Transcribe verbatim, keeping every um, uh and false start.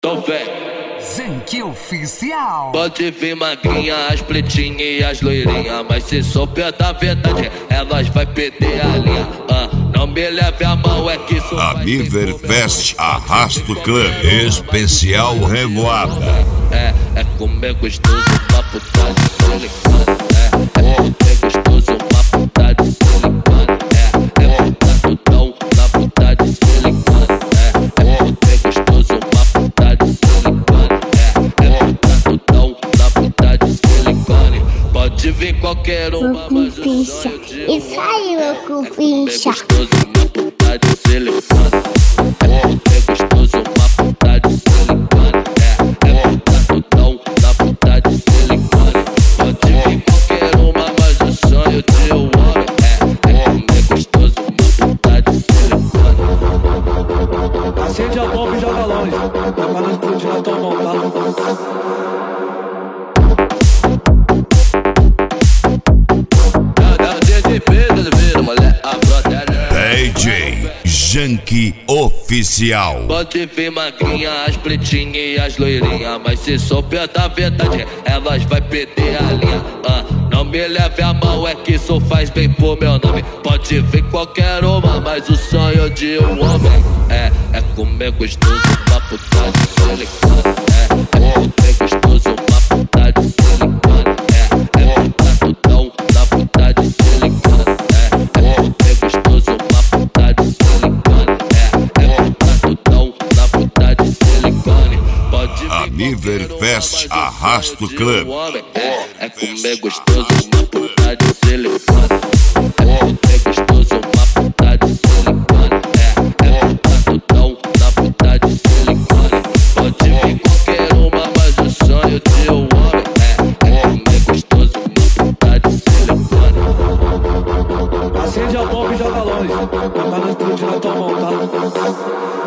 Então vem. Zanky Oficial. Pode vir magrinha, as pretinhas e as loirinhas, mas se souber da verdade, elas vai perder a linha. Ah, não me leve a mão, é que isso A Miverfest Arrasto Club Especial Revoada. É, é comer gostoso, uma puta de silicone. É, é comer gostoso, uma puta de silicone. É, é puta tudão na puta de silicone. É, é comer gostoso, uma puta de silicone. É, é puta tudão na puta de silicone. Pode vir qualquer uma, mas o sonho de um Isso aí, é louco, comer ficha. gostoso, uma puta de silicone. É comer gostoso, uma puta de silicone. É, é puta tudão na puta de silicone. Pode vir qualquer uma, mas o sonho de um homem é, é comer gostoso, uma puta de silicone. Acende a bomba e joga longe, pra não explodir na tua mão, tá? D J Zanky Oficial. Pode vir magrinha, as pretinhas e as loirinhas, mas se souber da verdade, elas vai perder a linha. Ah, não me leve a mão, é que isso faz bem pro meu nome. Pode vir qualquer uma, mas o sonho de um homem é, é comer gostoso, uma puta de silicone. É, é comer gostoso, uma puta de silicone. É, é puta tudão na puta de silicone. É, é comer gostoso, uma puta de silicone. É, é puta tudão na puta de silicone. Pode vir A Miverfest qualquer uma, mas o Arrasto sonho de Club. um homem é, é comer gostoso, uma puta de silicone. É comer gostoso, uma puta de silicone. É, é puta tudão na puta de silicone. Pode vir qualquer uma, mas o sonho de um homem é, é comer gostoso, uma puta de silicone. Acende a bomba e joga longe, pra não explodir na tua mão, tá?